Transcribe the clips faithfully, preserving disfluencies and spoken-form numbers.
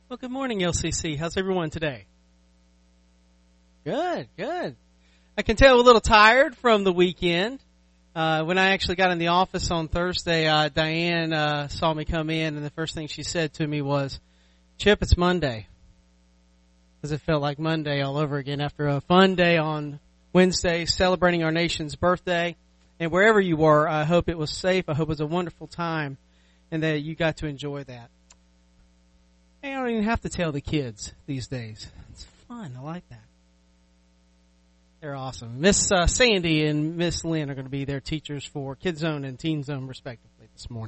Well, good morning, L C C. How's everyone today? Good, good. I can tell a little tired from the weekend. Uh, when I actually got in the office on Thursday, uh, Diane uh, saw me come in, and the first thing she said to me was, Chip, it's Monday. Because it felt like Monday all over again after a fun day on Wednesday, celebrating our nation's birthday. And wherever you were, I hope it was safe. I hope it was a wonderful time, and that you got to enjoy that. I don't even have to tell the kids these days. It's fun. I like that. They're awesome. Miss uh, Sandy and Miss Lynn are going to be their teachers for Kids Zone and Teen Zone, respectively, this morning.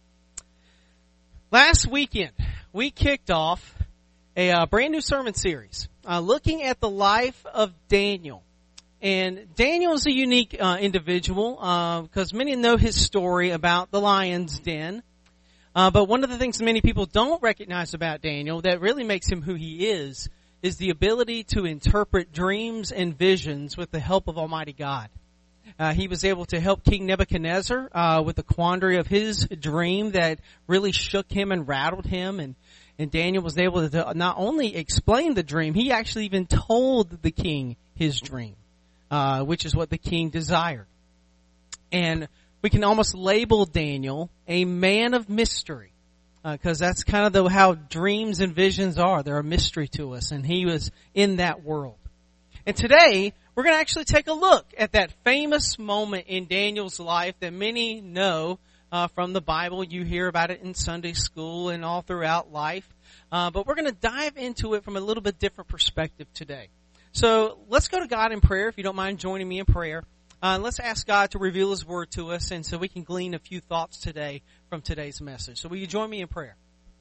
Last weekend, we kicked off a uh, brand new sermon series uh, looking at the life of Daniel. And Daniel is a unique uh, individual uh, because many know his story about the lion's den. Uh, but one of the things many people don't recognize about Daniel that really makes him who he is, is the ability to interpret dreams and visions with the help of Almighty God. Uh, he was able to help King Nebuchadnezzar uh, with the quandary of his dream that really shook him and rattled him. And, and Daniel was able to not only explain the dream, he actually even told the king his dream, uh, which is what the king desired. And we can almost label Daniel a man of mystery, because uh, that's kind of the, how dreams and visions are. They're a mystery to us, and he was in that world. And today, we're going to actually take a look at that famous moment in Daniel's life that many know uh, from the Bible. You hear about it in Sunday school and all throughout life. Uh, but we're going to dive into it from a little bit different perspective today. So let's go to God in prayer, if you don't mind joining me in prayer. Uh, let's ask God to reveal His Word to us, and so we can glean a few thoughts today from today's message. So will you join me in prayer?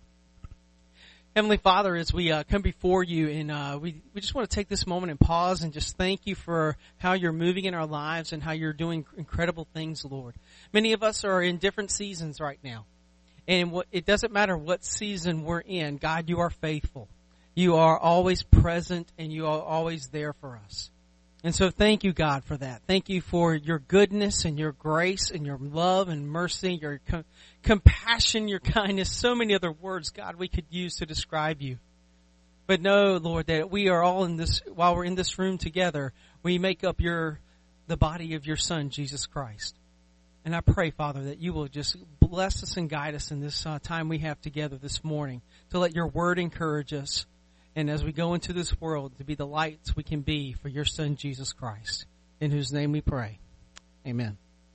Heavenly Father, as we uh, come before you, and uh, we, we just want to take this moment and pause and just thank you for how you're moving in our lives and how you're doing incredible things, Lord. Many of us are in different seasons right now, and what, it doesn't matter what season we're in. God, you are faithful. You are always present, and you are always there for us. And so thank you, God, for that. Thank you for your goodness and your grace and your love and mercy, your com- compassion, your kindness, so many other words, God, we could use to describe you. But know, Lord, that we are all in this, while we're in this room together, we make up your, the body of your Son, Jesus Christ. And I pray, Father, that you will just bless us and guide us in this uh, time we have together this morning, to let your word encourage us. And as we go into this world, to be the lights we can be for your Son, Jesus Christ, in whose name we pray. Amen.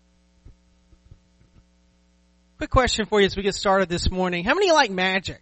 Quick question for you as we get started this morning. How many like magic?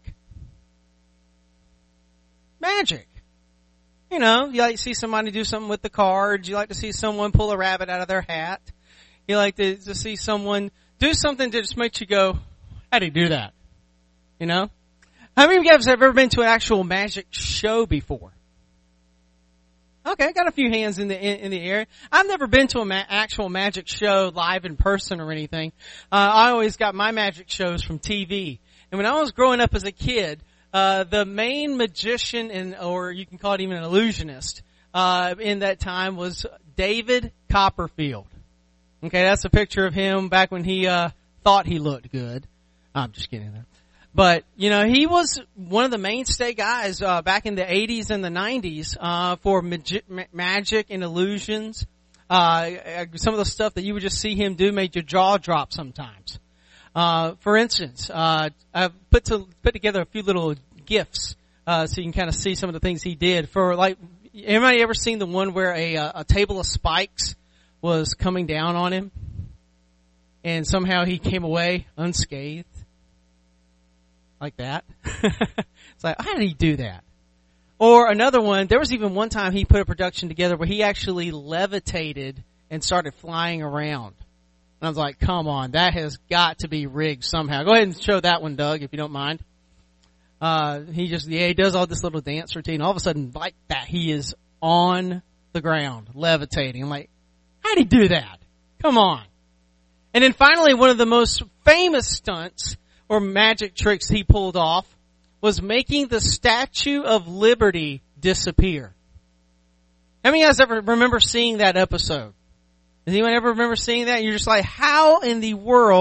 Magic. You know, you like to see somebody do something with the cards. You like to see someone pull a rabbit out of their hat. You like to, to see someone do something that just makes you go, how do you do that? You know? How many of you guys have ever been to an actual magic show before? Okay, I got a few hands in the in, in the air. I've never been to an ma- actual magic show live in person or anything. Uh, I always got my magic shows from T V. And when I was growing up as a kid, uh, the main magician, and or you can call it even an illusionist, uh, in that time was David Copperfield. Okay, that's a picture of him back when he uh, thought he looked good. I'm just kidding there. But, you know, he was one of the mainstay guys uh, back in the eighties and the nineties uh, for magi- magic and illusions. Uh, some of the stuff that you would just see him do made your jaw drop sometimes. Uh, for instance, uh, I've put, to, put together a few little GIFs uh, so you can kind of see some of the things he did. For like, anybody ever seen the one where a, a table of spikes was coming down on him and somehow he came away unscathed? Like that. It's like, how did he do that? Or another one, there was even one time he put a production together where he actually levitated and started flying around. And I was like, come on, that has got to be rigged somehow. Go ahead and show that one, Doug, if you don't mind. Uh, he just, yeah, he does all this little dance routine. All of a sudden, like that, he is on the ground, levitating. I'm like, how did he do that? Come on. And then finally, one of the most famous stunts or magic tricks he pulled off was making the Statue of Liberty disappear. How many of you guys ever remember seeing that episode? Does anyone ever remember seeing that? You're just like, how in the world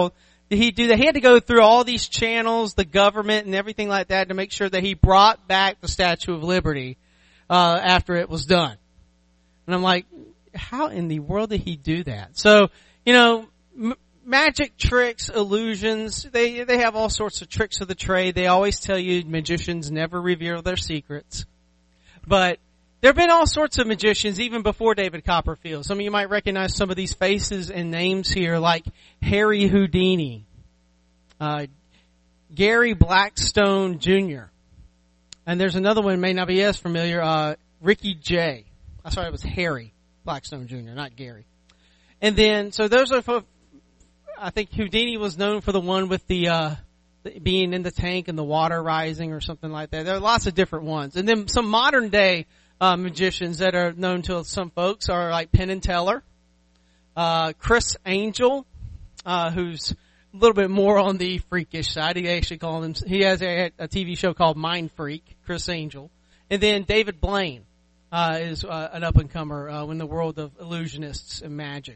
did he do that? He had to go through all these channels, the government and everything like that to make sure that he brought back the Statue of Liberty, uh, after it was done. And I'm like, how in the world did he do that? So, you know, m- magic tricks, illusions, they, they have all sorts of tricks of the trade. They always tell you magicians never reveal their secrets. But there have been all sorts of magicians even before David Copperfield. Some of you might recognize some of these faces and names here, like Harry Houdini, uh, Gary Blackstone Junior And there's another one may not be as familiar, uh, Ricky Jay. I'm sorry, it was Harry Blackstone Junior, not Gary. And then, so those are, for, I think Houdini was known for the one with the, uh, being in the tank and the water rising or something like that. There are lots of different ones. And then some modern day Uh, magicians that are known to some folks are like Penn and Teller, uh, Chris Angel, uh, who's a little bit more on the freakish side. He actually called him, he has a, a T V show called Mind Freak, Chris Angel. And then David Blaine, uh, is uh, an up and comer, uh, in the world of illusionists and magic.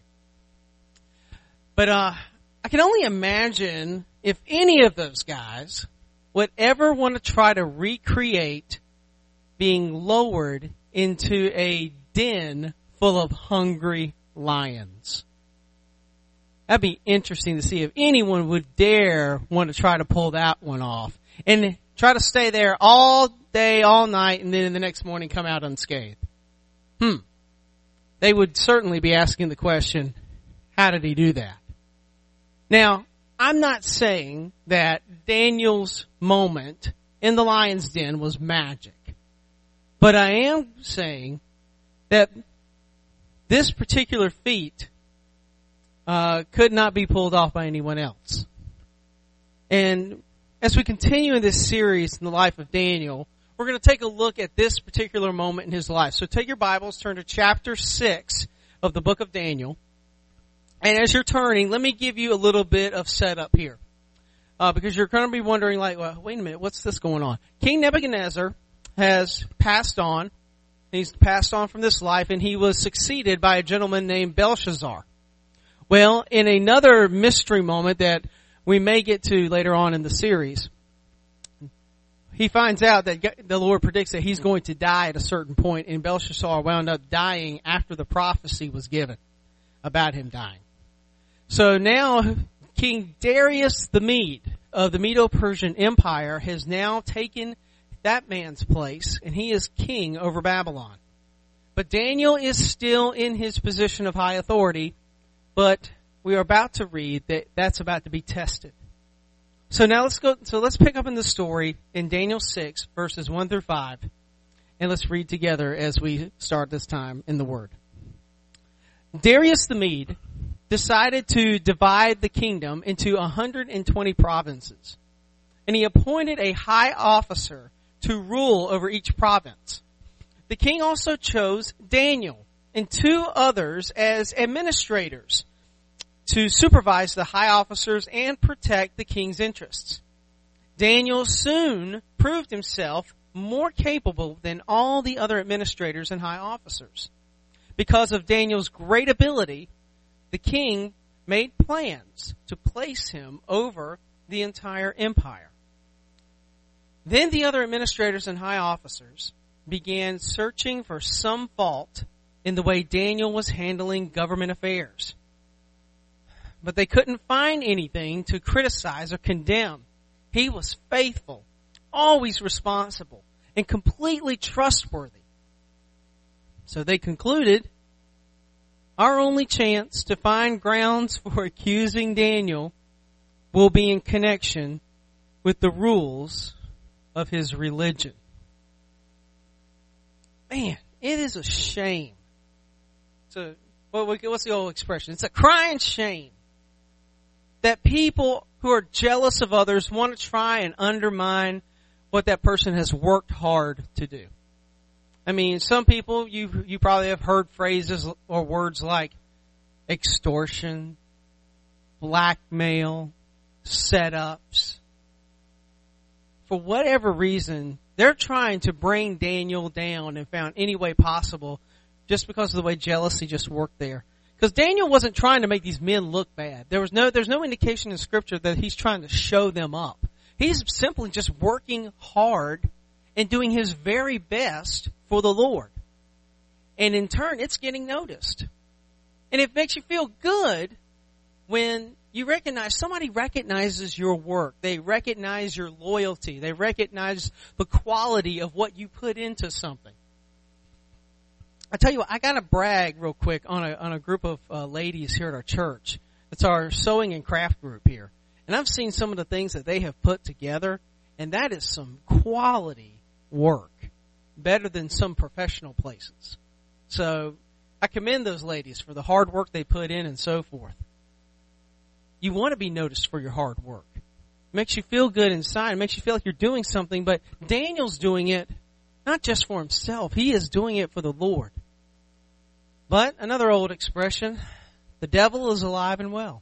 But, uh, I can only imagine if any of those guys would ever want to try to recreate being lowered into a den full of hungry lions. That'd be interesting to see if anyone would dare want to try to pull that one off and try to stay there all day, all night, and then in the next morning come out unscathed. Hmm. They would certainly be asking the question, how did he do that? Now, I'm not saying that Daniel's moment in the lion's den was magic. But I am saying that this particular feat uh, could not be pulled off by anyone else. And as we continue in this series in the life of Daniel, we're going to take a look at this particular moment in his life. So take your Bibles, turn to chapter six of the book of Daniel. And as you're turning, let me give you a little bit of setup here. Uh, because you're going to be wondering, like, well, wait a minute, what's this going on? King Nebuchadnezzar has passed on. He's passed on from this life, and he was succeeded by a gentleman named Belshazzar. Well, in another mystery moment that we may get to later on in the series, he finds out that the Lord predicts that he's going to die at a certain point, and Belshazzar wound up dying after the prophecy was given about him dying. So now King Darius the Mede of the Medo-Persian Empire has now taken that man's place, and he is king over Babylon. But Daniel is still in his position of high authority, but we are about to read that that's about to be tested. So now let's go, so let's pick up in the story in Daniel six, verses one through five, and let's read together as we start this time in the Word. Darius the Mede decided to divide the kingdom into one hundred twenty provinces, and he appointed a high officer to rule over each province. The king also chose Daniel and two others as administrators to supervise the high officers and protect the king's interests. Daniel soon proved himself more capable than all the other administrators and high officers. Because of Daniel's great ability, the king made plans to place him over the entire empire. Then the other administrators and high officers began searching for some fault in the way Daniel was handling government affairs. But they couldn't find anything to criticize or condemn. He was faithful, always responsible, and completely trustworthy. So they concluded, our only chance to find grounds for accusing Daniel will be in connection with the rules of his religion. Man, it is a shame. It's a, what's the old expression? It's a crying shame that people who are jealous of others want to try and undermine what that person has worked hard to do. I mean, some people, you you probably have heard phrases or words like extortion, blackmail, setups. For whatever reason, they're trying to bring Daniel down and found any way possible just because of the way jealousy just worked there. Because Daniel wasn't trying to make these men look bad. There was no, there's no indication in Scripture that he's trying to show them up. He's simply just working hard and doing his very best for the Lord. And in turn, it's getting noticed. And it makes you feel good when you recognize, somebody recognizes your work. They recognize your loyalty. They recognize the quality of what you put into something. I tell you what, I got to brag real quick on a, on a group of uh, ladies here at our church. It's our sewing and craft group here. And I've seen some of the things that they have put together, and that is some quality work, better than some professional places. So I commend those ladies for the hard work they put in and so forth. You want to be noticed for your hard work. It makes you feel good inside. It makes you feel like you're doing something, but Daniel's doing it not just for himself. He is doing it for the Lord. But another old expression, the devil is alive and well.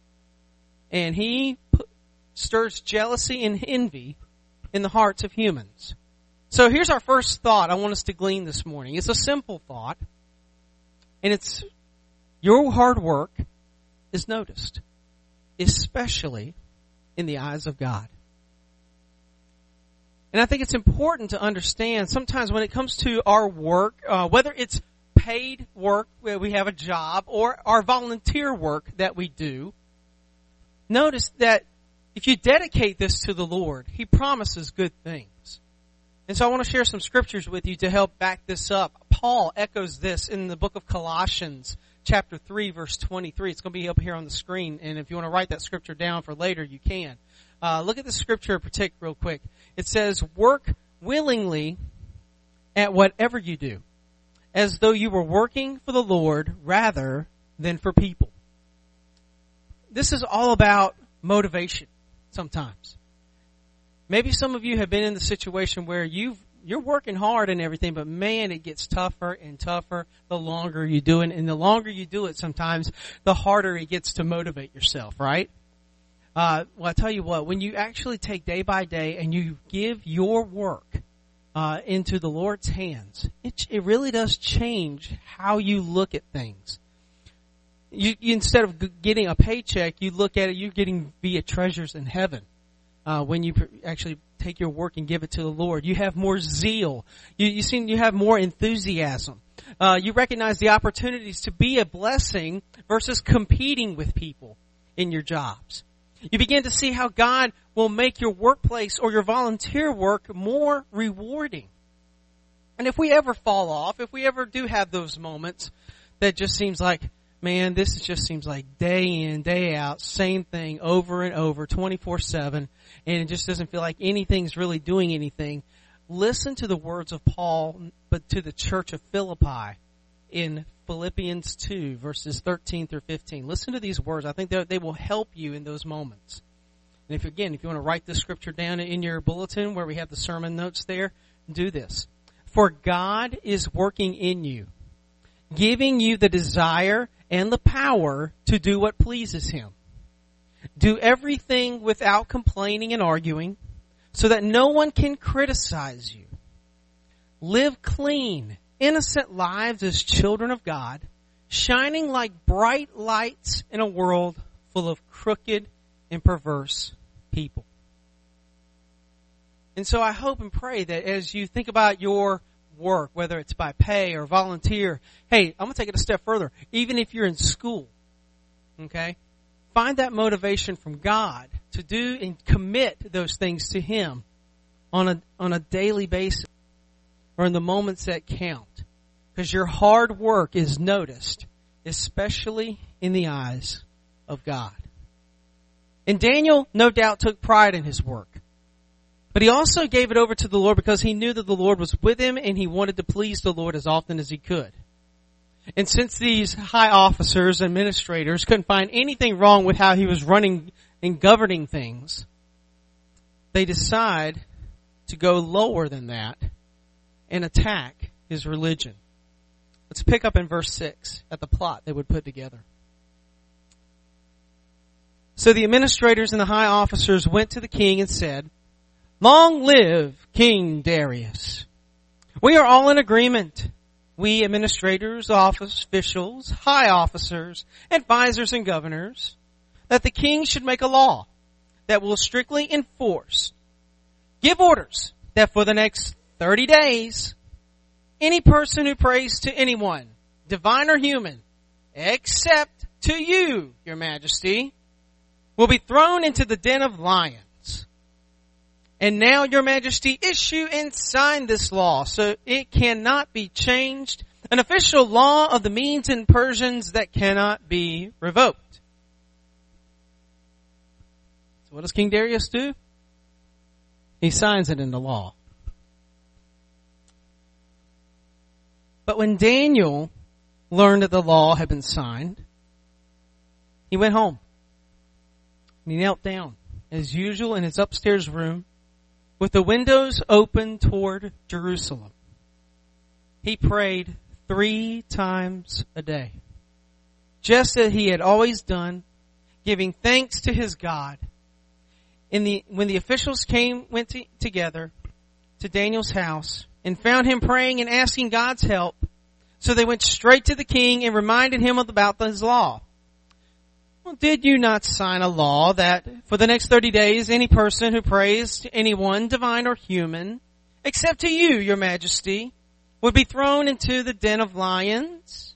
And he stirs jealousy and envy in the hearts of humans. So here's our first thought I want us to glean this morning. It's a simple thought. And it's, your hard work is noticed, especially in the eyes of God. And I think it's important to understand sometimes when it comes to our work, uh, whether it's paid work where we have a job or our volunteer work that we do, notice that if you dedicate this to the Lord, He promises good things. And so I want to share some scriptures with you to help back this up. Paul echoes this in the book of Colossians, chapter three, verse twenty-three. It's going to be up here on the screen, and if you want to write that scripture down for later, you can. Uh, look at the scripture in particular real quick. It says, work willingly at whatever you do, as though you were working for the Lord rather than for people. This is all about motivation sometimes. Maybe some of you have been in the situation where you've, you're working hard and everything, but man, it gets tougher and tougher the longer you do it. And the longer you do it sometimes, the harder it gets to motivate yourself, right? Uh, well, I tell you what, when you actually take day by day and you give your work uh, into the Lord's hands, it, it really does change how you look at things. You, you instead of g- getting a paycheck, you look at it, you're getting via treasures in heaven. Uh, when you pr- actually take your work and give it to the Lord, you have more zeal. You, you seem you have more enthusiasm. Uh, you recognize the opportunities to be a blessing versus competing with people in your jobs. You begin to see how God will make your workplace or your volunteer work more rewarding. And if we ever fall off, if we ever do have those moments that just seems like, man, this just seems like day in, day out, same thing over and over, twenty-four seven, and it just doesn't feel like anything's really doing anything. Listen to the words of Paul, but to the church of Philippi in Philippians two, verses thirteen through fifteen. Listen to these words. I think they will help you in those moments. And if again, if you want to write this scripture down in your bulletin where we have the sermon notes there, do this. For God is working in you, giving you the desire and the power to do what pleases Him. Do everything without complaining and arguing, so that no one can criticize you. Live clean, innocent lives as children of God, shining like bright lights in a world full of crooked and perverse people. And so I hope and pray that as you think about your work, whether it's by pay or volunteer, hey, I'm going to take it a step further. Even if you're in school, okay, find that motivation from God to do and commit those things to Him on a on a daily basis or in the moments that count. Because your hard work is noticed, especially in the eyes of God. And Daniel, no doubt, took pride in his work. But he also gave it over to the Lord because he knew that the Lord was with him and he wanted to please the Lord as often as he could. And since these high officers, administrators, couldn't find anything wrong with how he was running and governing things, they decide to go lower than that and attack his religion. Let's pick up in verse six at the plot they would put together. So the administrators and the high officers went to the king and said, "Long live King Darius. We are all in agreement we administrators, office officials, high officers, advisors, and governors, that the king should make a law that will strictly enforce, give orders that for the next thirty days, any person who prays to anyone, divine or human, except to you, your majesty, will be thrown into the den of lions. And now, your majesty, issue and sign this law so it cannot be changed, an official law of the Medes and Persians that cannot be revoked. So what does King Darius do? He signs it into law. But when Daniel learned that the law had been signed, he went home. And he knelt down, as usual, in his upstairs room, with the windows open toward Jerusalem. He prayed three times a day, just as he had always done, giving thanks to his God. In the, when the officials came, went to, together to Daniel's house and found him praying and asking God's help, so they went straight to the king and reminded him about his law. Well, did you not sign a law that for the next thirty days, any person who prays to anyone, divine or human, except to you, your majesty, would be thrown into the den of lions?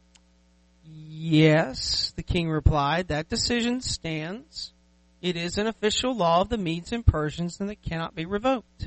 Yes, the king replied, that decision stands. It is an official law of the Medes and Persians, and it cannot be revoked.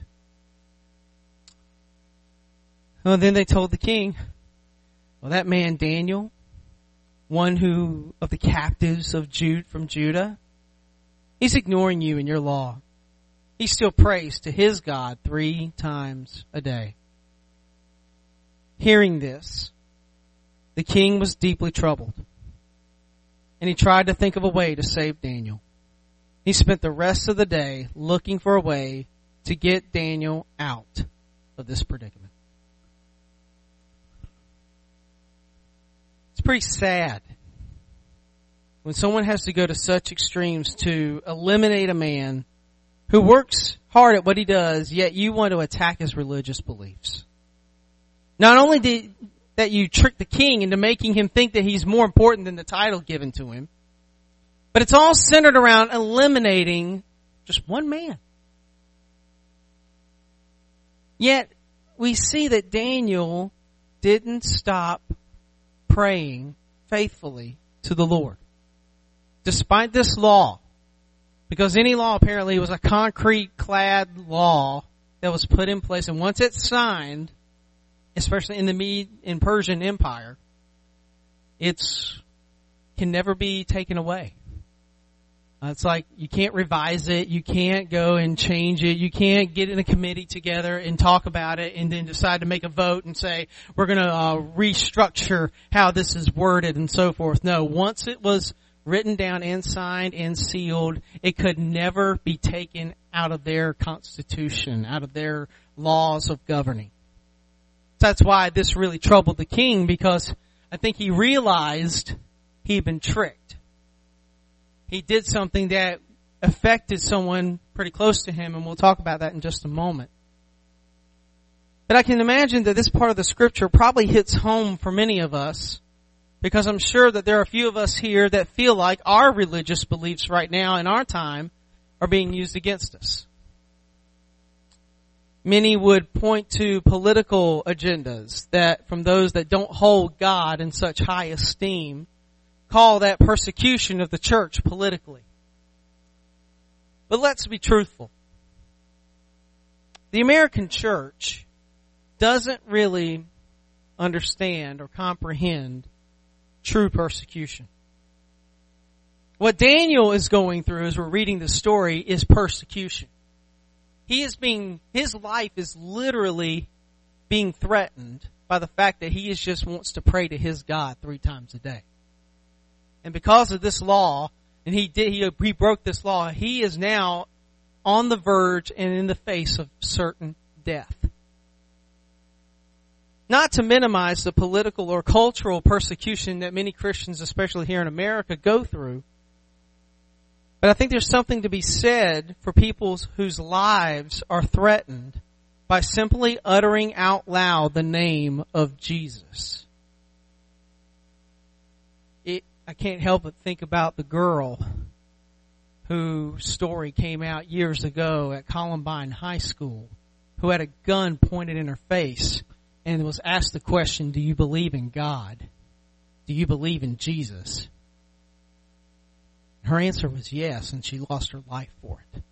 Well, then they told the king, well, that man Daniel, one who of the captives of Jude from Judah, he's ignoring you and your law. He still prays to his God three times a day. Hearing this, the king was deeply troubled, and he tried to think of a way to save Daniel. He spent the rest of the day looking for a way to get Daniel out of this predicament. It's pretty sad when someone has to go to such extremes to eliminate a man who works hard at what he does, yet you want to attack his religious beliefs. Not only did that you trick the king into making him think that he's more important than the title given to him, but it's all centered around eliminating just one man. Yet we see that Daniel didn't stop praying faithfully to the Lord. Despite this law, because any law apparently was a concrete clad law that was put in place, and once it's signed, especially in the Mede and Persian Empire, it's can never be taken away. Uh, it's like you can't revise it, you can't go and change it, you can't get in a committee together and talk about it and then decide to make a vote and say, we're going to uh, restructure how this is worded and so forth. No, once it was written down and signed and sealed, it could never be taken out of their constitution, out of their laws of governing. That's why this really troubled the king, because I think he realized he'd been tricked. He did something that affected someone pretty close to him, and we'll talk about that in just a moment. But I can imagine that this part of the scripture probably hits home for many of us, because I'm sure that there are a few of us here that feel like our religious beliefs right now in our time are being used against us. Many would point to political agendas that, from those that don't hold God in such high esteem, call that persecution of the church politically. But let's be truthful. The American church doesn't really understand or comprehend true persecution. What Daniel is going through as we're reading the story is persecution. He is being, his life is literally being threatened by the fact that he is just wants to pray to his God three times a day. And because of this law, and he did, he, he broke this law, he is now on the verge and in the face of certain death. Not to minimize the political or cultural persecution that many Christians, especially here in America, go through, but I think there's something to be said for people whose lives are threatened by simply uttering out loud the name of Jesus. It, I can't help but think about the girl whose story came out years ago at Columbine High School, who had a gun pointed in her face and was asked the question, do you believe in God? Do you believe in Jesus? Her answer was yes, and she lost her life for it.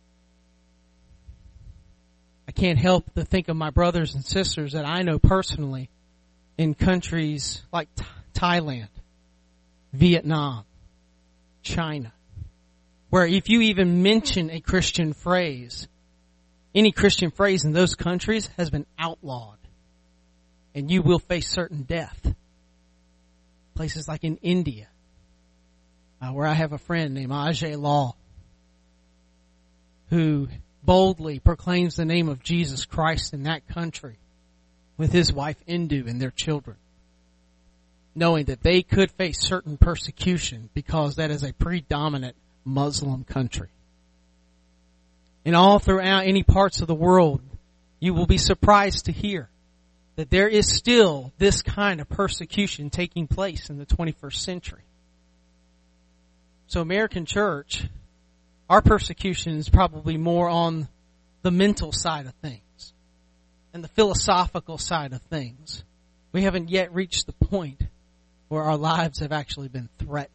I can't help but think of my brothers and sisters that I know personally in countries like Th- Thailand, Vietnam, China, where if you even mention a Christian phrase, any Christian phrase in those countries has been outlawed, and you will face certain death. Places like in India, uh, where I have a friend named Ajay Law, who boldly proclaims the name of Jesus Christ in that country with his wife Indu and their children, knowing that they could face certain persecution because that is a predominant Muslim country. And all throughout any parts of the world, you will be surprised to hear that there is still this kind of persecution taking place in the twenty-first century. So American church, our persecution is probably more on the mental side of things and the philosophical side of things. We haven't yet reached the point where our lives have actually been threatened.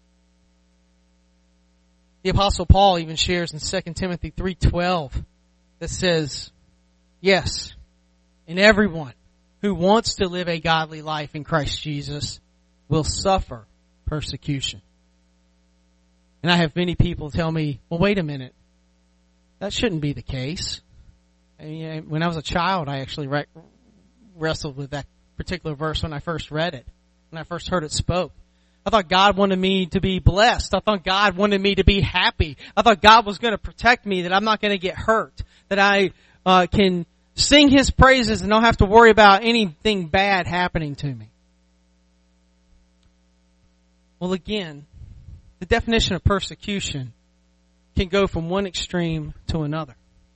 The Apostle Paul even shares in Second Timothy three twelve that says, yes, and everyone who wants to live a godly life in Christ Jesus will suffer persecution. And I have many people tell me, well, wait a minute, that shouldn't be the case. I mean, when I was a child, I actually re- wrestled with that particular verse when I first read it, when I first heard it spoke. I thought God wanted me to be blessed. I thought God wanted me to be happy. I thought God was going to protect me, that I'm not going to get hurt, that I uh, can sing His praises and don't have to worry about anything bad happening to me. Well, again, the definition of persecution can go from one extreme to another.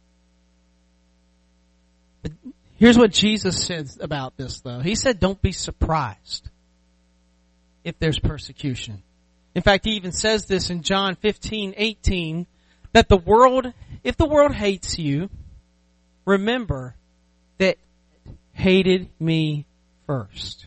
But here's what Jesus says about this, though. He said, don't be surprised if there's persecution. In fact, he even says this in John fifteen eighteen, that the world, if the world hates you, remember that it hated me first.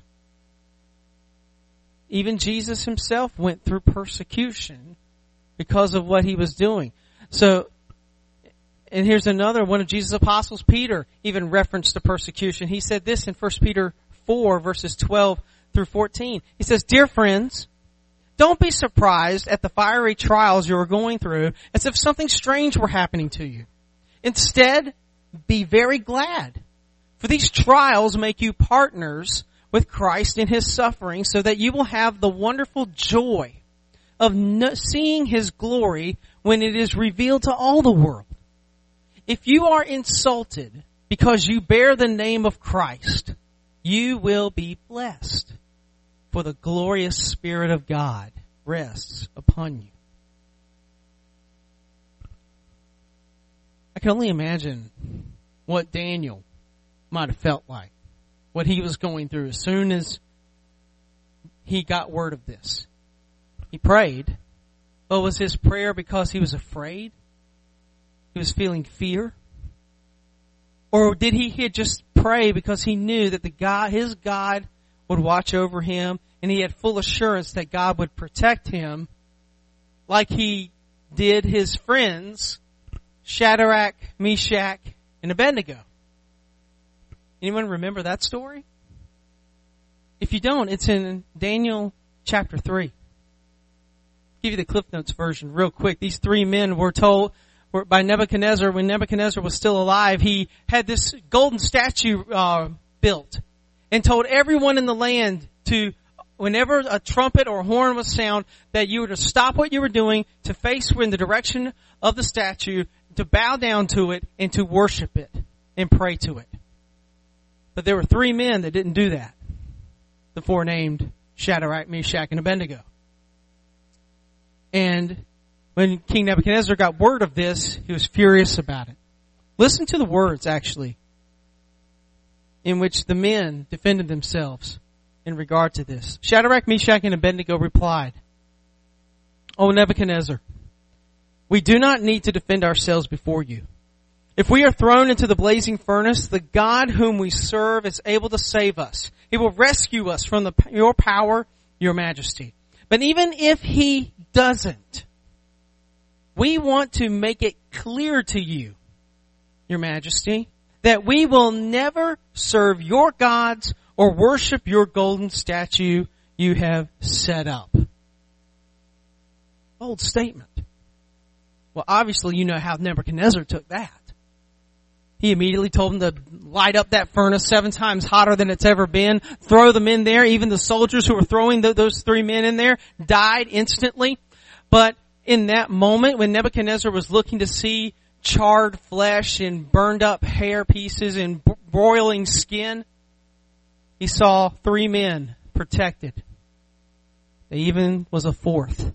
Even Jesus himself went through persecution because of what he was doing. So, and here's another one of Jesus' apostles, Peter, even referenced the persecution. He said this in First Peter four, verses twelve through fourteen. He says, dear friends, don't be surprised at the fiery trials you are going through as if something strange were happening to you. Instead, be very glad, for these trials make you partners with Christ in His suffering, so that you will have the wonderful joy of seeing His glory when it is revealed to all the world. If you are insulted because you bear the name of Christ, you will be blessed, for the glorious Spirit of God rests upon you. I can only imagine what Daniel might have felt like, what he was going through as soon as he got word of this. He prayed, but was his prayer because he was afraid? He was feeling fear? Or did he just pray because he knew that the God, his God would watch over him, and he had full assurance that God would protect him like he did his friends, Shadrach, Meshach, and Abednego? Anyone remember that story? If you don't, it's in Daniel chapter three. I'll give you the Cliff Notes version real quick. These three men were told were by Nebuchadnezzar, when Nebuchadnezzar was still alive, he had this golden statue uh, built and told everyone in the land to, whenever a trumpet or a horn was sound, that you were to stop what you were doing, to face in the direction of the statue, to bow down to it, and to worship it and pray to it. But there were three men that didn't do that. The four named Shadrach, Meshach, and Abednego. And when King Nebuchadnezzar got word of this, he was furious about it. Listen to the words, actually, in which the men defended themselves in regard to this. Shadrach, Meshach, and Abednego replied, O Nebuchadnezzar, we do not need to defend ourselves before you. If we are thrown into the blazing furnace, the God whom we serve is able to save us. He will rescue us from the, your power, your majesty. But even if he doesn't, we want to make it clear to you, your majesty, that we will never serve your gods or worship your golden statue you have set up. Bold statement. Well, obviously you know how Nebuchadnezzar took that. He immediately told them to light up that furnace seven times hotter than it's ever been, throw them in there. Even the soldiers who were throwing the, those three men in there died instantly. But in that moment when Nebuchadnezzar was looking to see charred flesh and burned up hair pieces and broiling skin, he saw three men protected. There even was a fourth.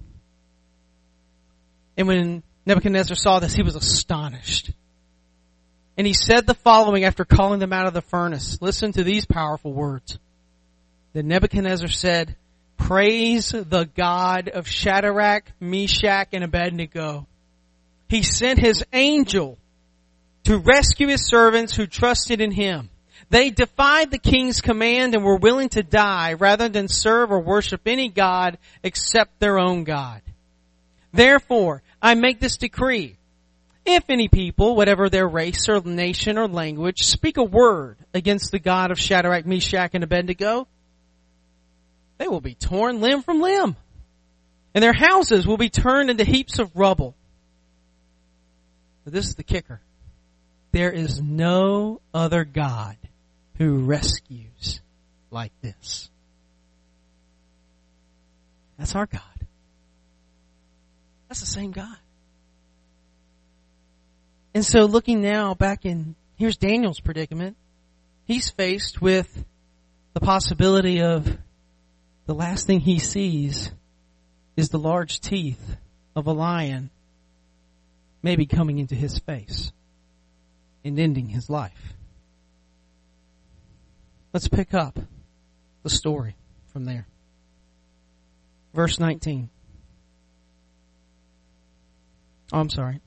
And when Nebuchadnezzar saw this, he was astonished. And he said the following after calling them out of the furnace. Listen to these powerful words. Then Nebuchadnezzar said, Praise the God of Shadrach, Meshach, and Abednego. He sent his angel to rescue his servants who trusted in him. They defied the king's command and were willing to die rather than serve or worship any god except their own God. Therefore, I make this decree. If any people, whatever their race or nation or language, speak a word against the God of Shadrach, Meshach, and Abednego, they will be torn limb from limb, and their houses will be turned into heaps of rubble. But this is the kicker. There is no other God who rescues like this. That's our God. That's the same God. And so looking now back in, here's Daniel's predicament. He's faced with the possibility of the last thing he sees is the large teeth of a lion maybe coming into his face and ending his life. Let's pick up the story from there. Verse nineteen. Oh, I'm sorry.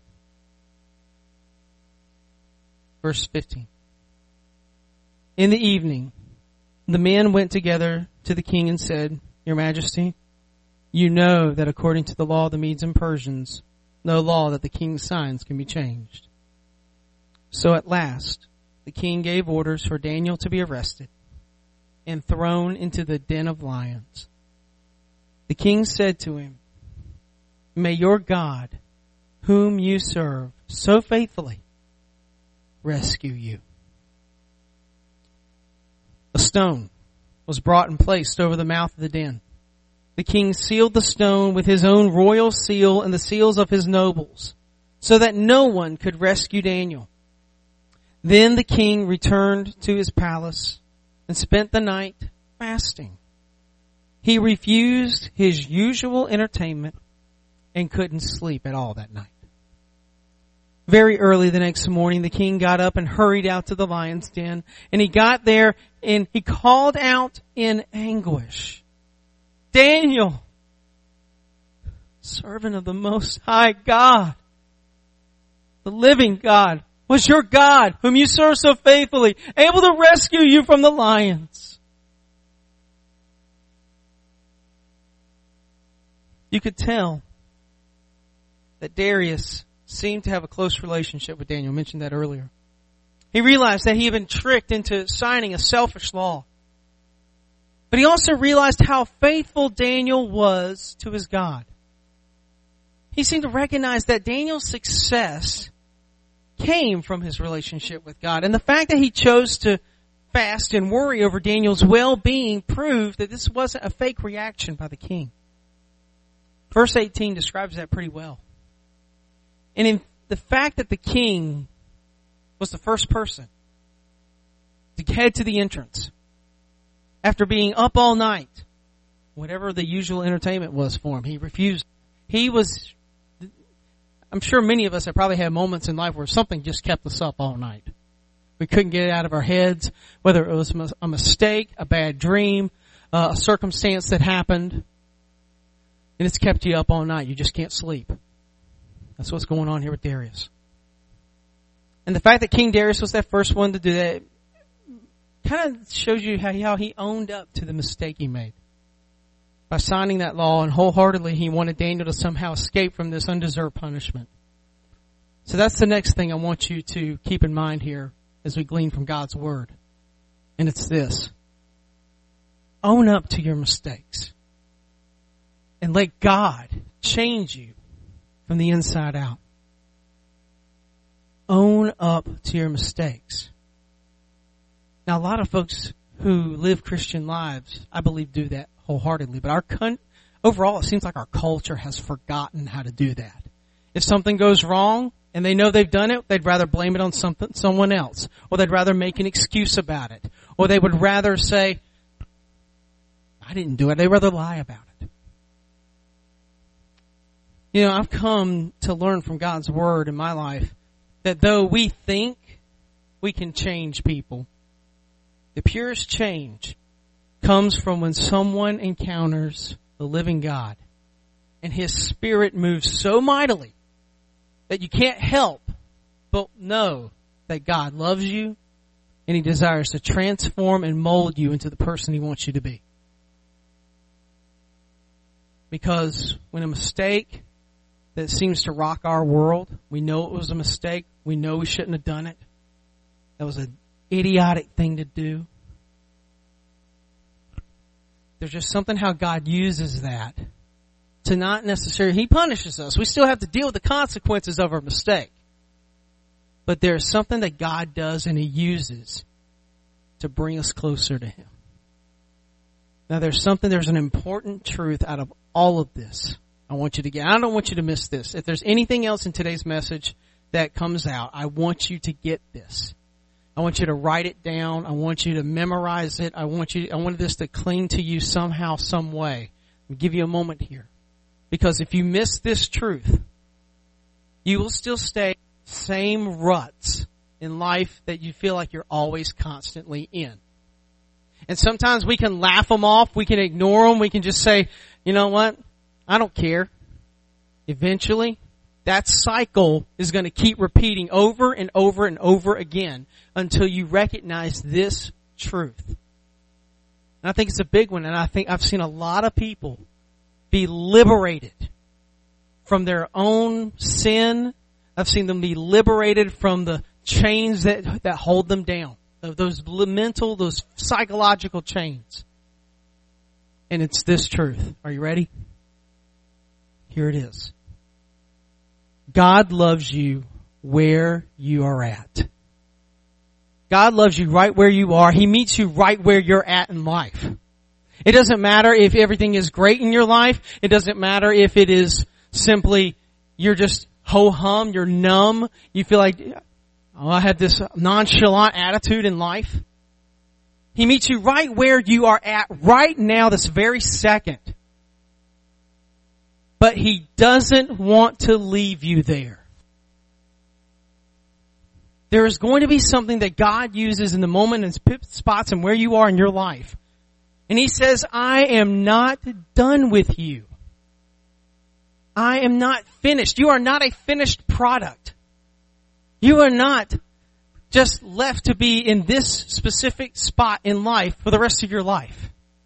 Verse fifteen. In the evening, the men went together to the king and said, Your Majesty, you know that according to the law of the Medes and Persians, no law that the king's signs can be changed. So at last, the king gave orders for Daniel to be arrested and thrown into the den of lions. The king said to him, May your God, whom you serve so faithfully, rescue you. A stone was brought and placed over the mouth of the den. The king sealed the stone with his own royal seal and the seals of his nobles, so that no one could rescue Daniel. Then the king returned to his palace and spent the night fasting. He refused his usual entertainment and couldn't sleep at all that night. Very early the next morning, the king got up and hurried out to the lion's den. And he got there and he called out in anguish, Daniel, servant of the Most High God, the living God, was your God, whom you serve so faithfully, able to rescue you from the lions. You could tell that Darius seemed to have a close relationship with Daniel. I mentioned that earlier. He realized that he had been tricked into signing a selfish law. But he also realized how faithful Daniel was to his God. He seemed to recognize that Daniel's success came from his relationship with God. And the fact that he chose to fast and worry over Daniel's well-being proved that this wasn't a fake reaction by the king. Verse eighteen describes that pretty well. And in the fact that the king was the first person to head to the entrance after being up all night, whatever the usual entertainment was for him, he refused. He was, I'm sure many of us have probably had moments in life where something just kept us up all night. We couldn't get it out of our heads, whether it was a mistake, a bad dream, uh, a circumstance that happened, and it's kept you up all night. You just can't sleep. That's what's going on here with Darius. And the fact that King Darius was that first one to do that kind of shows you how he, how he owned up to the mistake he made. By signing that law, and wholeheartedly he wanted Daniel to somehow escape from this undeserved punishment. So that's the next thing I want you to keep in mind here as we glean from God's Word. And it's this. Own up to your mistakes. And let God change you from the inside out. Own up to your mistakes. Now, a lot of folks who live Christian lives, I believe, do that wholeheartedly. But our con- overall, it seems like our culture has forgotten how to do that. If something goes wrong and they know they've done it, they'd rather blame it on something, someone else. Or they'd rather make an excuse about it. Or they would rather say, I didn't do it. They'd rather lie about it. You know, I've come to learn from God's Word in my life that though we think we can change people, the purest change comes from when someone encounters the living God and His Spirit moves so mightily that you can't help but know that God loves you and He desires to transform and mold you into the person He wants you to be. Because when a mistake that seems to rock our world, we know it was a mistake, we know we shouldn't have done it, that was an idiotic thing to do. There's just something how God uses that to not necessarily, He punishes us. We still have to deal with the consequences of our mistake. But there's something that God does and He uses to bring us closer to Him. Now there's something, there's an important truth out of all of this I want you to get. I don't want you to miss this. If there's anything else in today's message that comes out, I want you to get this. I want you to write it down. I want you to memorize it. I want you, I want this to cling to you somehow, some way. I'll give you a moment here. Because if you miss this truth, you will still stay same ruts in life that you feel like you're always constantly in. And sometimes we can laugh them off. We can ignore them. We can just say, you know what? I don't care. Eventually, that cycle is going to keep repeating over and over and over again until you recognize this truth. And I think it's a big one, and I think I've seen a lot of people be liberated from their own sin. I've seen them be liberated from the chains that, that hold them down. Those mental, those psychological chains. And it's this truth. Are you ready? Here it is. God loves you where you are at. God loves you right where you are. He meets you right where you're at in life. It doesn't matter if everything is great in your life. It doesn't matter if it is simply you're just ho-hum, you're numb. You feel like, oh, I had this nonchalant attitude in life. He meets you right where you are at right now, this very second. But He doesn't want to leave you there. There is going to be something that God uses in the moment and spots and where you are in your life. And He says, I am not done with you. I am not finished. You are not a finished product. You are not just left to be in this specific spot in life for the rest of your life.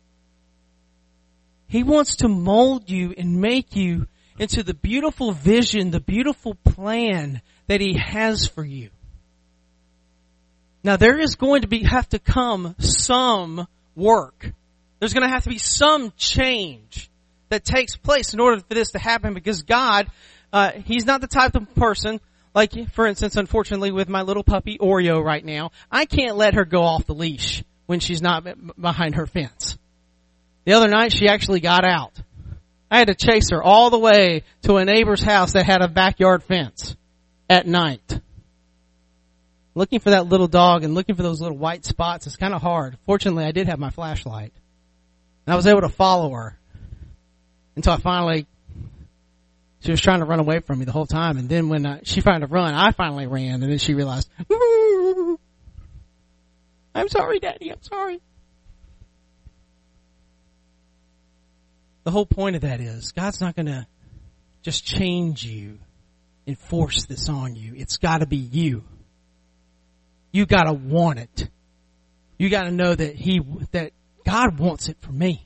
He wants to mold you and make you into the beautiful vision, the beautiful plan that He has for you. Now there is going to be, have to come some work. There's going to have to be some change that takes place in order for this to happen, because God, uh, He's not the type of person, like for instance, unfortunately with my little puppy Oreo right now, I can't let her go off the leash when she's not behind her fence. The other night she actually got out. I had to chase her all the way to a neighbor's house that had a backyard fence at night. Looking for that little dog and looking for those little white spots is kind of hard. Fortunately, I did have my flashlight. And I was able to follow her until I finally, she was trying to run away from me the whole time. And then when I, she finally run, I finally ran. And then she realized, ooh. I'm sorry, Daddy, I'm sorry. The whole point of that is God's not going to just change you and force this on you. It's got to be you. You got to want it. You got to know that He, that God wants it for me.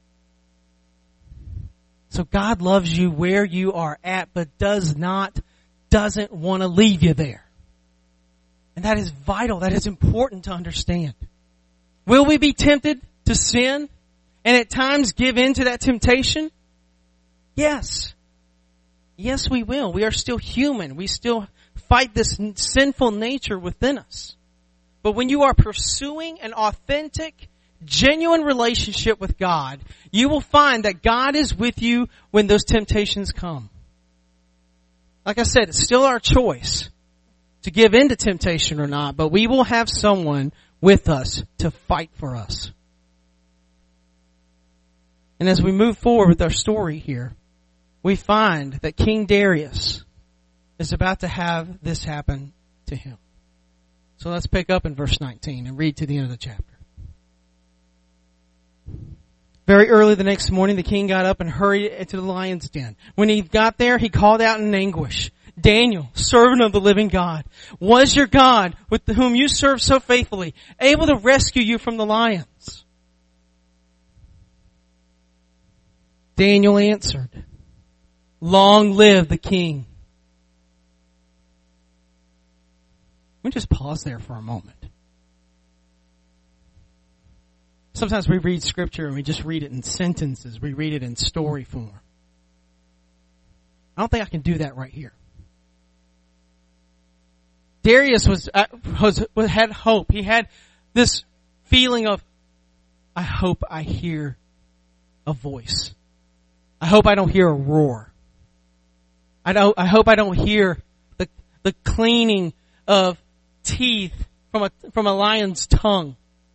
So God loves you where you are at, but does not, doesn't want to leave you there. And that is vital. That is important to understand. Will we be tempted to sin and at times give in to that temptation? Yes. Yes, we will. We are still human. We still fight this sinful nature within us. But when you are pursuing an authentic, genuine relationship with God, you will find that God is with you when those temptations come. Like I said, it's still our choice to give in to temptation or not, but we will have someone with us to fight for us. And as we move forward with our story here, we find that King Darius is about to have this happen to him. So let's pick up in verse nineteen and read to the end of the chapter. Very early the next morning, the king got up and hurried into the lion's den. When he got there, he called out in anguish, Daniel, servant of the living God, was your God, with whom you serve so faithfully, able to rescue you from the lions? Daniel answered, long live the king. Let me just pause there for a moment. Sometimes we read scripture and we just read it in sentences. We read it in story form. I don't think I can do that right here. Darius was, uh, was, had hope. He had this feeling of, I hope I hear a voice. I hope I don't hear a roar. I don't, I hope I don't hear the, the cleaning of teeth from a, from a lion's tongue.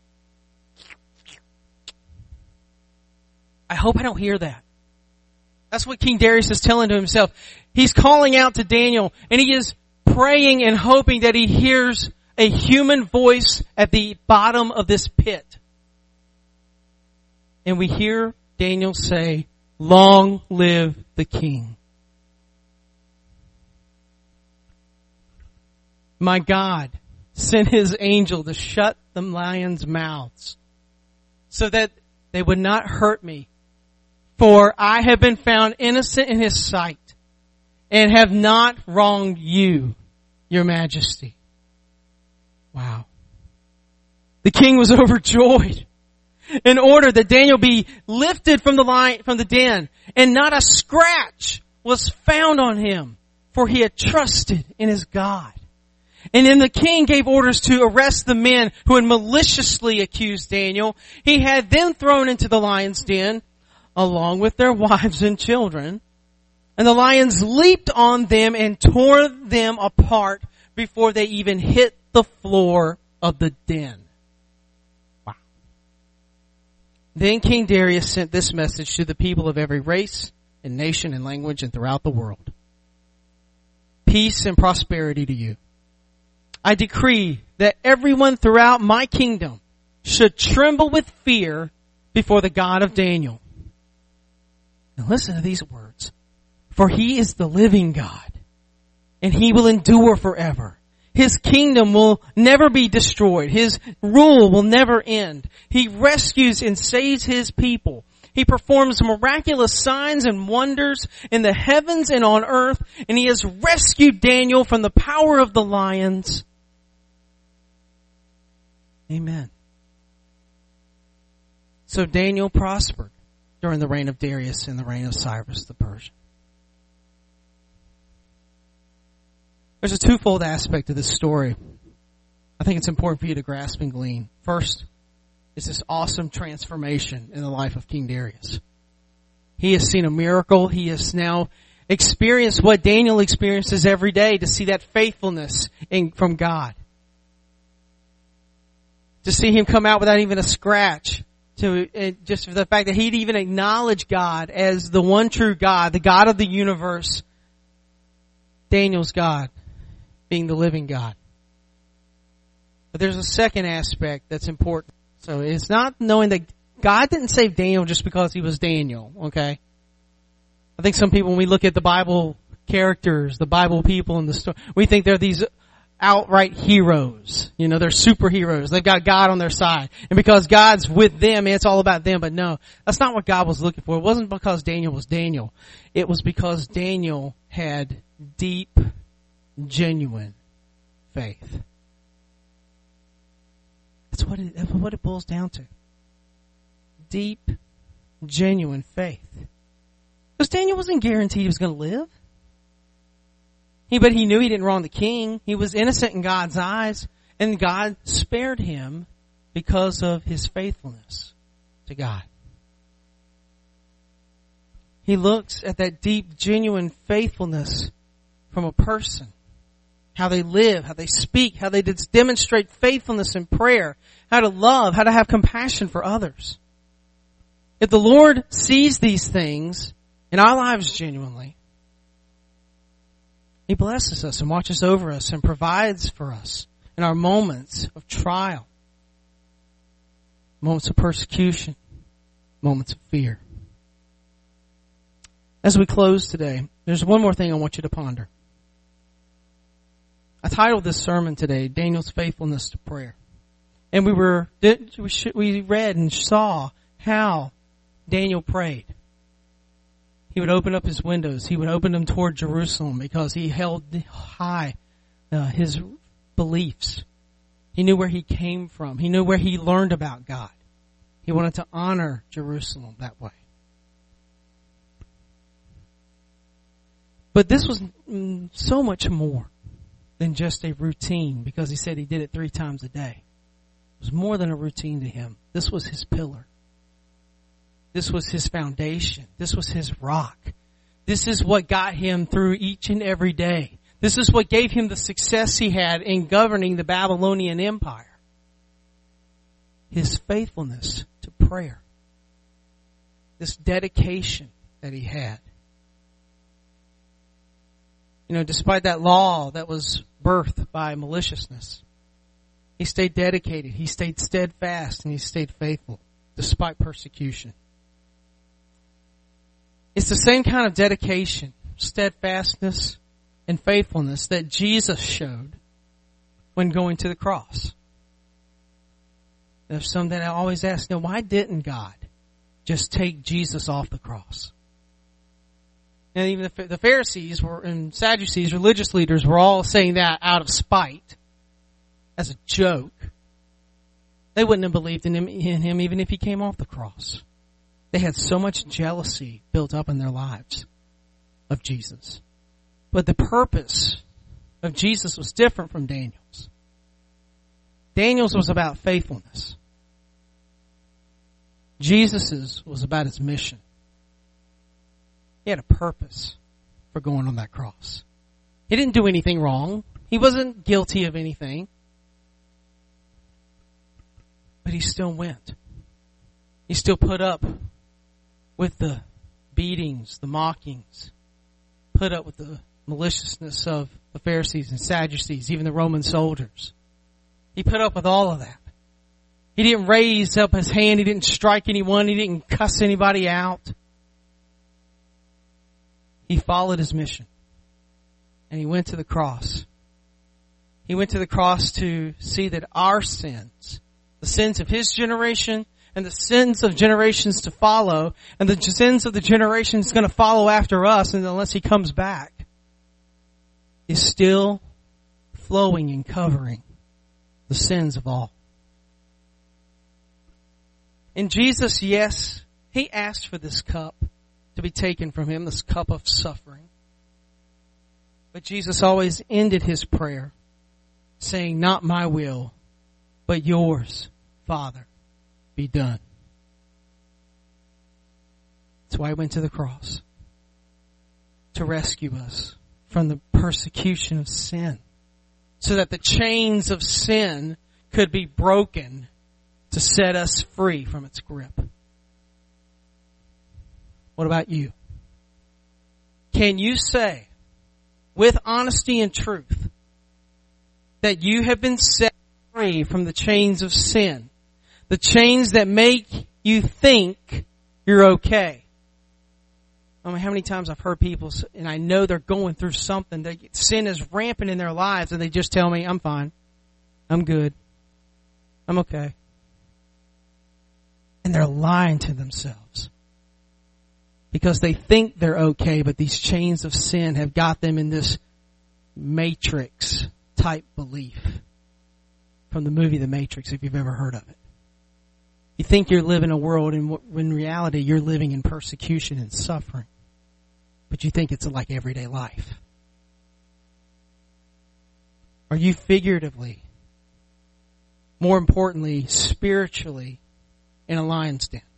I hope I don't hear that. That's what King Darius is telling to himself. He's calling out to Daniel, and he is praying and hoping that he hears a human voice at the bottom of this pit. And we hear Daniel say, long live the king. My God sent his angel to shut the lions' mouths so that they would not hurt me. For I have been found innocent in his sight and have not wronged you, your majesty. Wow. The king was overjoyed and ordered that Daniel be lifted from the lion, from the den, and not a scratch was found on him, for he had trusted in his God. And then the king gave orders to arrest the men who had maliciously accused Daniel. He had them thrown into the lion's den, along with their wives and children. And the lions leaped on them and tore them apart before they even hit the floor of the den. Wow. Then King Darius sent this message to the people of every race and nation and language and throughout the world. Peace and prosperity to you. I decree that everyone throughout my kingdom should tremble with fear before the God of Daniel. Now listen to these words. For he is the living God, and he will endure forever. His kingdom will never be destroyed. His rule will never end. He rescues and saves his people. He performs miraculous signs and wonders in the heavens and on earth, and he has rescued Daniel from the power of the lions. Amen. So Daniel prospered during the reign of Darius and the reign of Cyrus the Persian. There's a twofold aspect to this story. I think it's important for you to grasp and glean. First, is this awesome transformation in the life of King Darius. He has seen a miracle. He has now experienced what Daniel experiences every day, to see that faithfulness in, from God. To see him come out without even a scratch. To uh, just for the fact that he'd even acknowledge God as the one true God, the God of the universe. Daniel's God being the living God. But there's a second aspect that's important. So it's not knowing that God didn't save Daniel just because he was Daniel, okay? I think some people, when we look at the Bible characters, the Bible people in the story, we think they're these outright heroes. You know, they're superheroes. They've got God on their side. And because God's with them, it's all about them. But no, that's not what God was looking for. It wasn't because Daniel was Daniel. It was because Daniel had deep, genuine faith. That's what it, that's what it boils down to. Deep, genuine faith. Because Daniel wasn't guaranteed he was going to live. He, but he knew he didn't wrong the king. He was innocent in God's eyes, and God spared him because of his faithfulness to God. He looks at that deep, genuine faithfulness from a person. How they live, how they speak, how they demonstrate faithfulness in prayer, how to love, how to have compassion for others. If the Lord sees these things in our lives genuinely, He blesses us and watches over us and provides for us in our moments of trial, moments of persecution, moments of fear. As we close today, there's one more thing I want you to ponder. I titled this sermon today, Daniel's Faithfulness to Prayer. And we were, we read and saw how Daniel prayed. He would open up his windows. He would open them toward Jerusalem because he held high uh, his beliefs. He knew where he came from. He knew where he learned about God. He wanted to honor Jerusalem that way. But this was mm, so much more than just a routine, because he said he did it three times a day. It was more than a routine to him. This was his pillar. This was his foundation. This was his rock. This is what got him through each and every day. This is what gave him the success he had in governing the Babylonian Empire. His faithfulness to prayer. This dedication that he had. You know, despite that law that was birthed by maliciousness, he stayed dedicated, he stayed steadfast, and he stayed faithful despite persecution. It's the same kind of dedication, steadfastness, and faithfulness that Jesus showed when going to the cross. There's some that I always ask, now, why didn't God just take Jesus off the cross? And even the Pharisees were, and Sadducees, religious leaders, were all saying that out of spite, as a joke. They wouldn't have believed in him, in him even if he came off the cross. They had so much jealousy built up in their lives of Jesus. But the purpose of Jesus was different from Daniel's. Daniel's was about faithfulness. Jesus's was about his mission. He had a purpose for going on that cross. He didn't do anything wrong. He wasn't guilty of anything. But he still went. He still put up with the beatings, the mockings, put up with the maliciousness of the Pharisees and Sadducees, even the Roman soldiers. He put up with all of that. He didn't raise up his hand. He didn't strike anyone. He didn't cuss anybody out. He followed his mission. And he went to the cross. He went to the cross to see that our sins, the sins of his generation and the sins of generations to follow, and the sins of the generations going to follow after us, and unless he comes back, is still flowing and covering the sins of all. And Jesus, yes, he asked for this cup to be taken from him, this cup of suffering. But Jesus always ended his prayer saying, not my will, but yours, Father, be done. That's why he went to the cross. To rescue us from the persecution of sin. So that the chains of sin could be broken to set us free from its grip. What about you? Can you say, with honesty and truth, that you have been set free from the chains of sin. The chains that make you think you're okay. I mean, how many times I've heard people, and I know they're going through something, that sin is rampant in their lives, and they just tell me, I'm fine. I'm good. I'm okay. And they're lying to themselves. Because they think they're okay, but these chains of sin have got them in this Matrix type belief. From the movie The Matrix, if you've ever heard of it. You think you're living a world, and in reality you're living in persecution and suffering. But you think it's like everyday life. Are you figuratively, more importantly, spiritually, in a lion's den?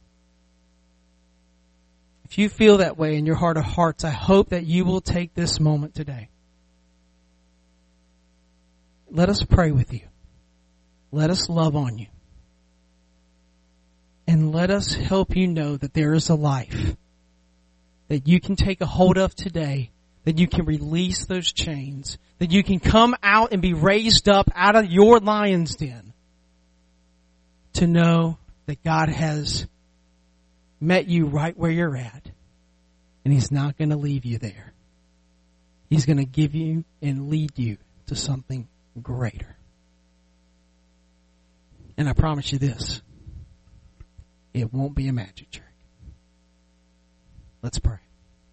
If you feel that way in your heart of hearts, I hope that you will take this moment today. Let us pray with you. Let us love on you. And let us help you know that there is a life that you can take a hold of today, that you can release those chains, that you can come out and be raised up out of your lion's den to know that God has met you right where you're at, and He's not going to leave you there. He's going to give you and lead you to something greater. And I promise you this, it won't be a magic trick. Let's pray.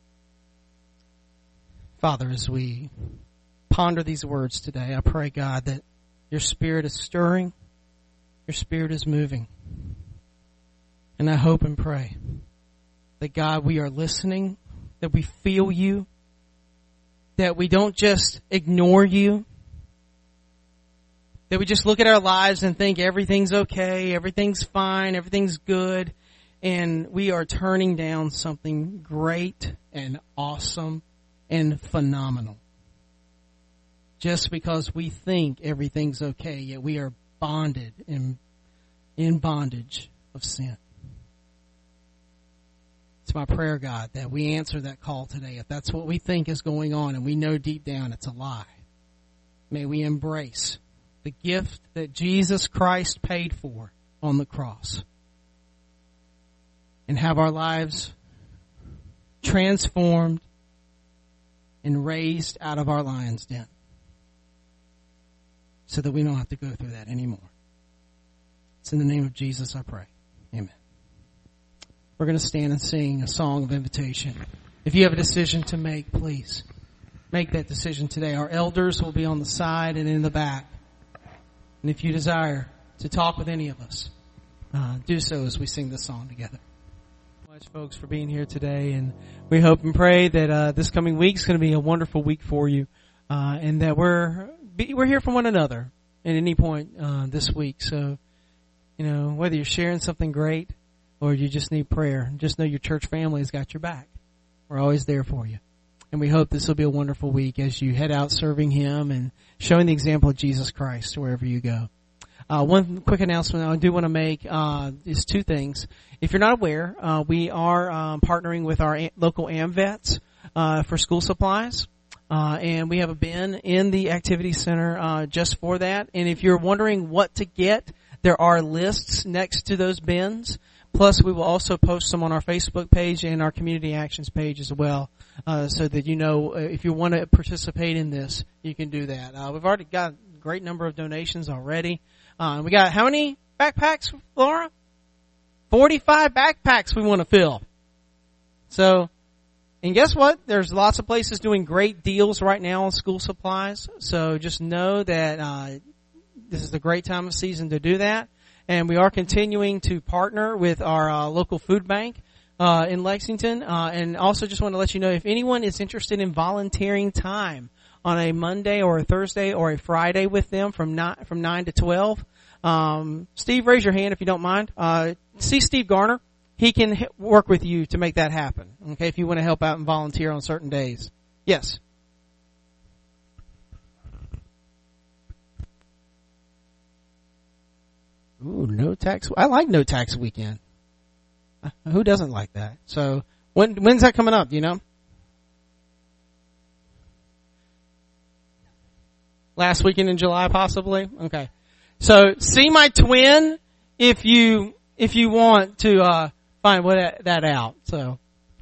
Father, as we ponder these words today, I pray, God, that your Spirit is stirring, your Spirit is moving. And I hope and pray that, God, we are listening, that we feel you, that we don't just ignore you, that we just look at our lives and think everything's okay, everything's fine, everything's good, and we are turning down something great and awesome and phenomenal. Just because we think everything's okay, yet we are bonded in, in bondage of sin. It's my prayer, God, that we answer that call today. If that's what we think is going on and we know deep down it's a lie, may we embrace the gift that Jesus Christ paid for on the cross and have our lives transformed and raised out of our lion's den so that we don't have to go through that anymore. It's in the name of Jesus I pray. Amen. We're going to stand and sing a song of invitation. If you have a decision to make, please make that decision today. Our elders will be on the side and in the back. And if you desire to talk with any of us, uh, do so as we sing this song together. Thank you so much, folks, for being here today. And we hope and pray that uh, this coming week is going to be a wonderful week for you, uh, and that we're we're here for one another at any point uh, this week. So, you know, whether you're sharing something great or you just need prayer, just know your church family has got your back. We're always there for you. And we hope this will be a wonderful week as you head out serving Him and showing the example of Jesus Christ wherever you go. Uh, one quick announcement I do want to make uh, is two things. If you're not aware, uh, we are um, partnering with our a- local AMVETS uh, for school supplies. Uh, and we have a bin in the activity center uh, just for that. And if you're wondering what to get, there are lists next to those bins. Plus, we will also post them on our Facebook page and our Community Actions page as well, uh, so that you know uh, if you want to participate in this, you can do that. Uh, we've already got a great number of donations already. Uh, we got how many backpacks, Laura? forty-five backpacks we want to fill. So, and guess what? There's lots of places doing great deals right now on school supplies. So just know that uh, this is a great time of season to do that. And we are continuing to partner with our uh, local food bank uh, in Lexington. Uh, and also just want to let you know, if anyone is interested in volunteering time on a Monday or a Thursday or a Friday with them from nine, from nine to twelve, um, Steve, raise your hand if you don't mind. Uh, see Steve Garner. He can h- work with you to make that happen. Okay, if you want to help out and volunteer on certain days. Yes. Ooh, no tax. I like no tax weekend. Uh, who doesn't like that? So when when's that coming up? Do you know? Last weekend in July, possibly. Okay. So see my twin if you if you want to uh, find what that out. So,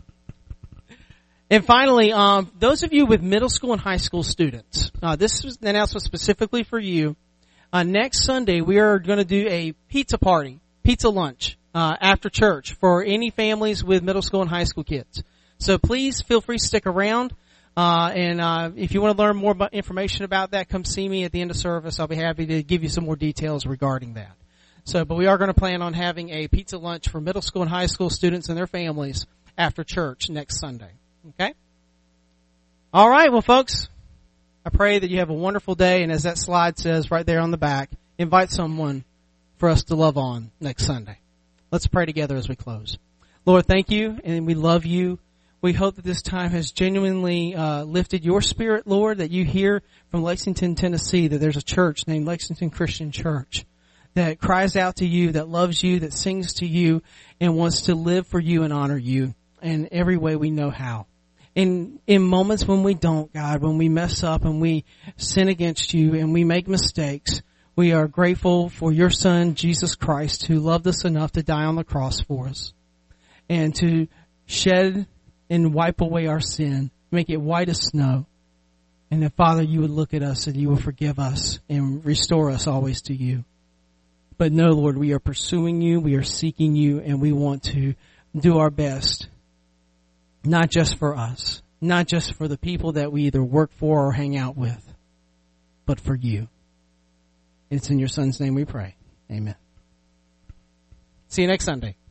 and finally, um, those of you with middle school and high school students, uh, this was an announcement specifically for you. Uh, next Sunday, we are going to do a pizza party, pizza lunch uh, after church for any families with middle school and high school kids. So please feel free to stick around. Uh, and, uh, if you want to learn more about information about that, come see me at the end of service. I'll be happy to give you some more details regarding that. So, but we are going to plan on having a pizza lunch for middle school and high school students and their families after church next Sunday. Okay? All right. Well, folks, I pray that you have a wonderful day. And as that slide says right there on the back, invite someone for us to love on next Sunday. Let's pray together as we close. Lord, thank you, and we love you. We hope that this time has genuinely uh, lifted your spirit, Lord, that you hear from Lexington, Tennessee, that there's a church named Lexington Christian Church that cries out to you, that loves you, that sings to you, and wants to live for you and honor you in every way we know how. In, in moments when we don't, God, when we mess up and we sin against you and we make mistakes, we are grateful for your Son, Jesus Christ, who loved us enough to die on the cross for us and to shed and wipe away our sin, make it white as snow. And that, Father, you would look at us and you will forgive us and restore us always to you. But no, Lord, we are pursuing you, we are seeking you, and we want to do our best, not just for us, not just for the people that we either work for or hang out with, but for you. It's in your Son's name we pray. Amen. See you next Sunday.